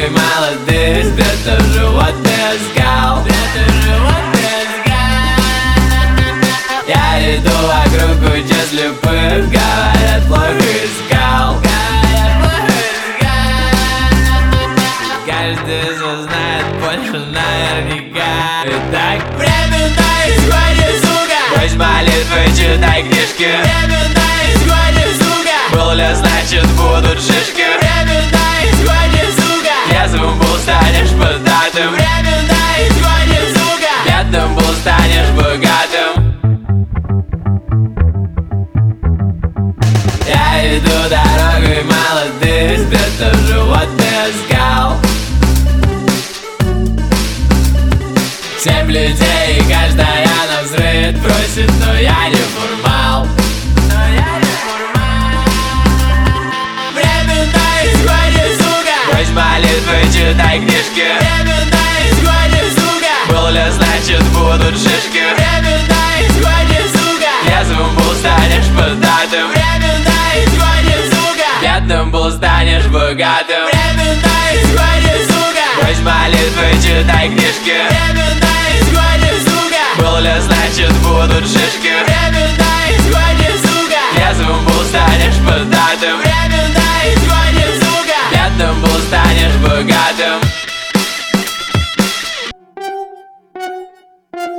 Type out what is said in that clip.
молодых, где-то живот искал, где-то живот искал. Я иду вокруг куча слепых, говорят, плохо искал, говорят, плохо искал. Каждый из вас знает больше наверняка. Итак, время на исходе, сука. Пусть молитвы, читай книжки. Время на исходе, сука. Был ли, значит будут шишки. Время на исходе, сука. Трезвым был, станешь податым. Время на исходе, сука. Бедным был, станешь богатым. Я иду дорогой молодых, где-то живот искал. 7 людей, и каждая на взрыв просит, но я не формал. Время на исходе, сука. Пусть молитвы, читай книжки. Время на исходе, сука. Был ли, значит будут шишки. Время на исходе, сука. Трезвым был, станешь податым. Время на исходе, сука. Бедным был, станешь богатым. Время на исходе, сука. Пусть молитвы, читай книжки. Время на исходе, сука. Был ли, значит будут шишки.